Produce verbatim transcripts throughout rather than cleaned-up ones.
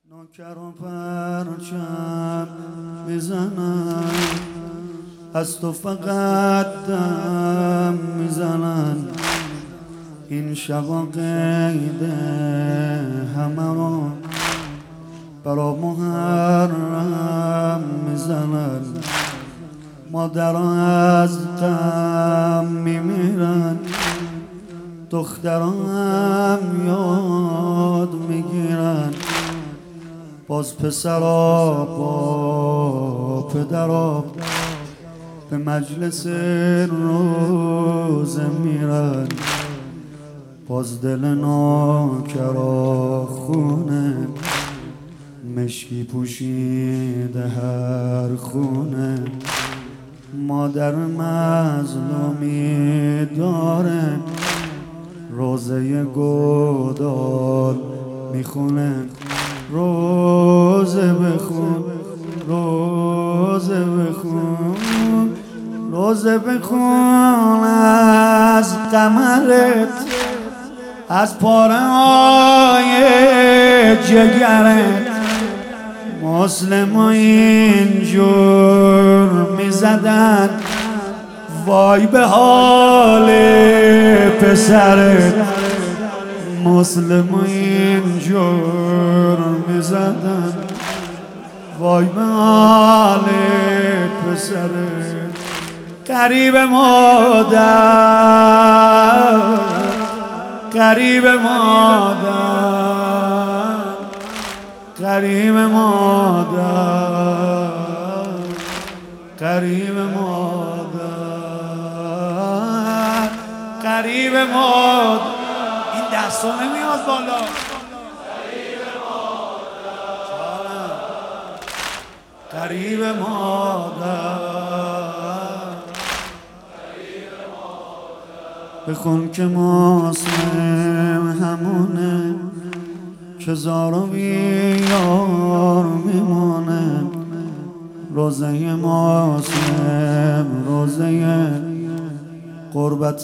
نوکر و پرچم میزنن، از تو فقط دم میزنن. این شبا قید همه رو برا محرم میزنن. مادرها از غم میمیرن، دخترها هم یاد میگیرن. باز پسرها با پدرها به مجلس روزه میرن. باز دل نوکرا خونه، مشکی پوشیده هر خونه. مادر مظلومی داره، روزه گودال میخونه. روزه بخون، روزه بخون، روزه بخون از قمرت، از پاره های جگرت. مسلم اینجور میزدن، وای به حال پسرت. مسلم اینجور میزدن، وای به حال پسرت. قریب مادر، قریب مادر، قریب مادر، قریب مادر، قریب مادر. این دستا نمیاد بالا. قریب مادر، بخون که مسلم همونه، که زار و بیار میمونه. روزه مسلم روزه قربت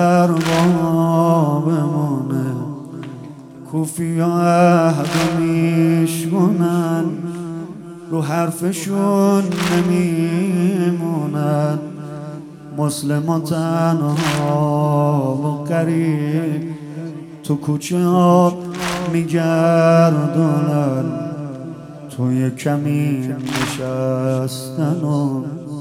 اربابمونه. کوفی ها عهد میشکنن، رو حرفشون نمیمونن. مسلمان تنها و غریب تو کوچه ها میگردونن. توی کمین نشستن و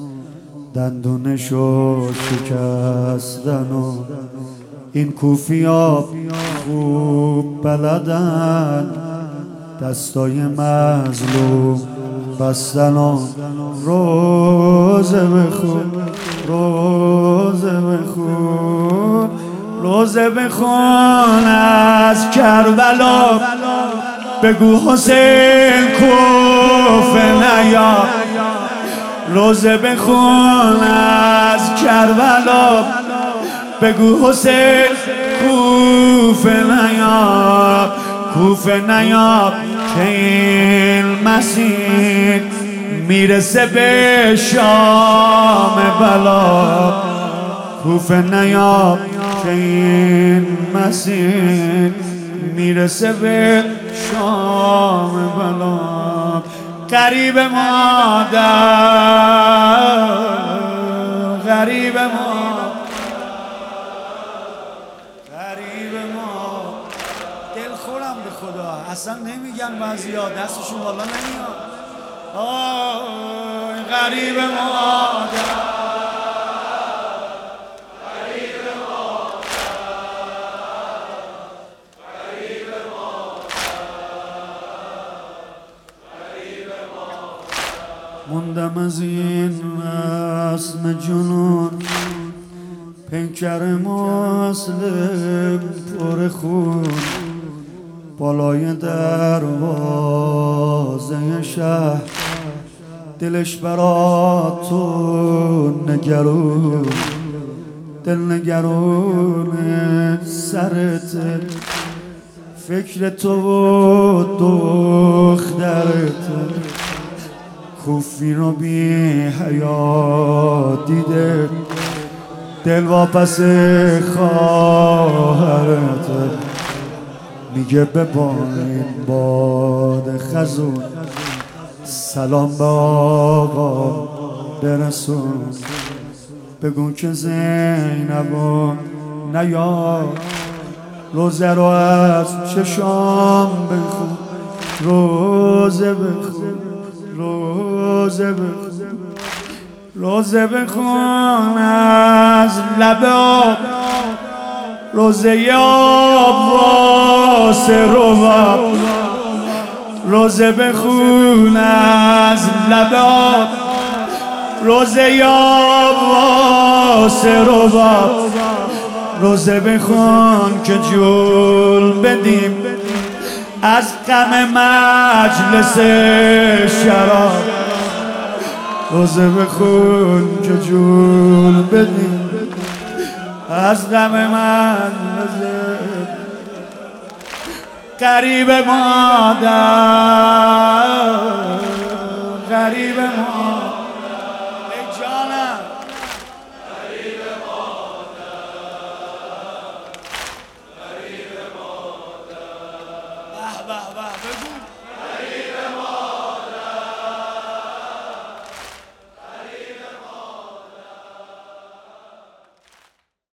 دندونشو شکستن. و این کوفی ها خوب بلدن، دستای مظلوم بستن. و روزه بخون، روزه بخون، روزه بخون از کربلا. بگو حسین کوفه نیا. روزه بخون از کربلا. بگو حسین کوفه نیا، کوفه نیا. که این مسیح میرسه به شام بلا. کوفه نیا که این مسیح میرسه به شام بلا. قریب مادر، قریب مادر، قریب مادر. دلخورم به خدا، اصلا نمیگن بعضیا، دستشون بالا نمیاد. آی غریب مادر، غریب مادر، غریب مادر، غریب مادر. موندم از این رسم جنون، پیکر مسلم پر خون. بالای دروازه شهر، دلش برا تو نگرون. دل نگرون سرت، فکر تو و دخترت. کوفی رو بی حیا دیده، دل واپس خواهرت. میگه به پایین باد خزون سلام به آقا برسون بگو که زینبو نیاد روزه رو از چشام بخون روزه بخون روزه بخون روزه بخون از لب آب روزه آب واسه روبا روزه بخون از لب آب روزه آب واسه روبا روزه بخون که جول بدیم از غم مجلس شراب روزه بخون که جول بدیم از غم مجلس قریب مادر